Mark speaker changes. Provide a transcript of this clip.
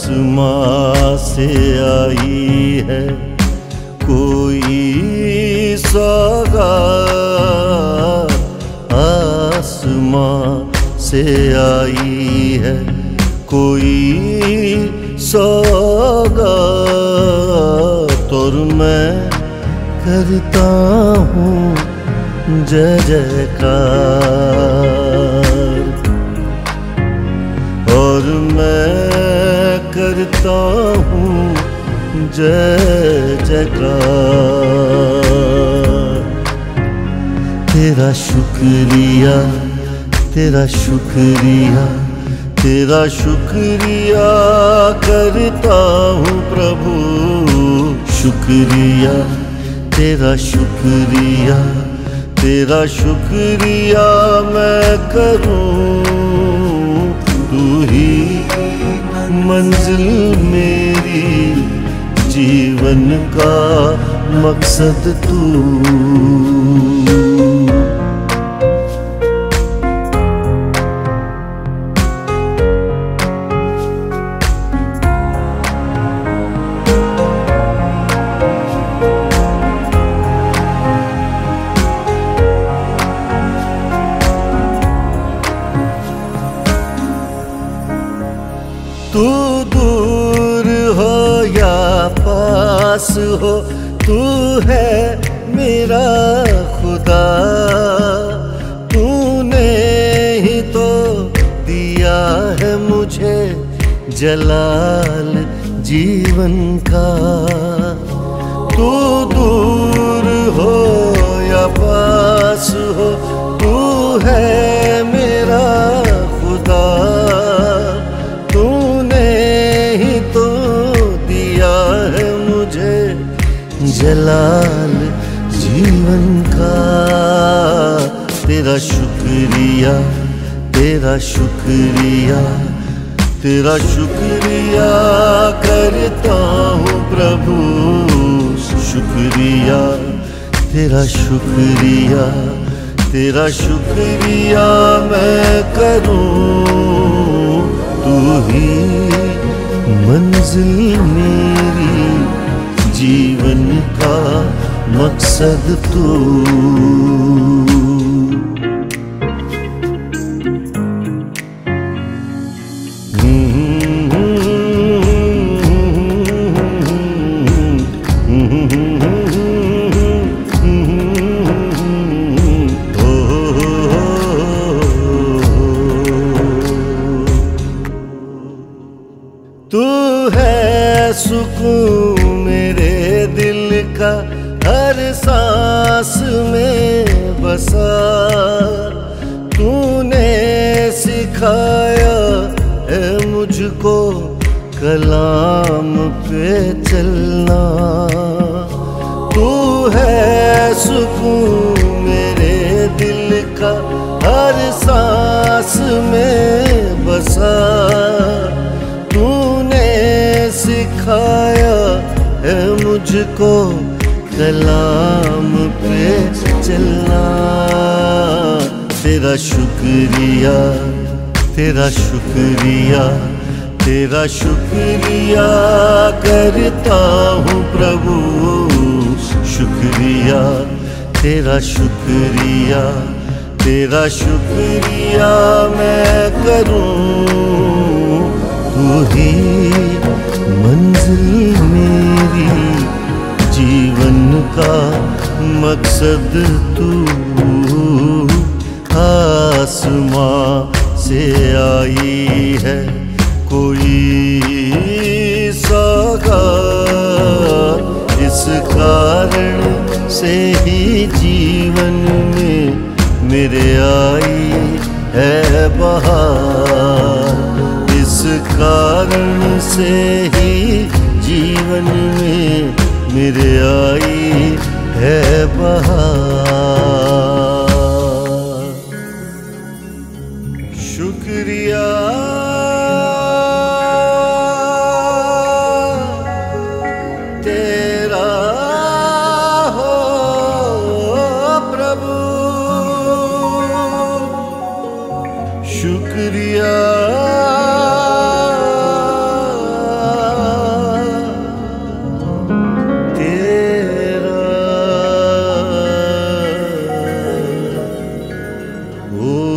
Speaker 1: आसमां से आई है कोई सौगात, आसमां से आई है कोई सौगात। और मैं करता हूँ जय जयकार, और मैं करता हूँ जय जयकार। तेरा शुक्रिया, तेरा शुक्रिया, तेरा शुक्रिया करता हूँ प्रभु। शुक्रिया, तेरा शुक्रिया, तेरा शुक्रिया मैं करूँ। तू ही मंजिल मेरी, जीवन का मकसद तू। तू दूर हो या पास हो, तू है मेरा खुदा। तूने ही तो दिया है मुझे जलाल जीवन का। तू दूर हो या पास हो, तू है मेरा खुदा। जलाल जीवन का। तेरा शुक्रिया, तेरा शुक्रिया, तेरा शुक्रिया करता हूँ प्रभु। शुक्रिया, तेरा शुक्रिया, तेरा शुक्रिया मैं करूँ। तू ही मंजिल मेरी, जीवन का मकसद तू। तू है सुकून मेरे दिल का, हर सांस में बसा। तूने सिखाया है मुझको कलाम पे चलना। तू है सुकून मेरे दिल का, हर सांस में बसा। तूने सिखाया है मुझको कलाम पे चलना। तेरा शुक्रिया, तेरा शुक्रिया, तेरा शुक्रिया करता हूँ प्रभु। शुक्रिया, तेरा शुक्रिया, तेरा शुक्रिया मैं करूँ। तू ही मंजिल मेरी, जीवन का मकसद तू। आसमां से आई है कोई सौगात, इस कारण से ही जीवन में मेरे आई है बहार। इस कारण से ही जीवन में मेरे आई है बहार। शुक्रिया, तेरा हो प्रभु। शुक्रिया ओ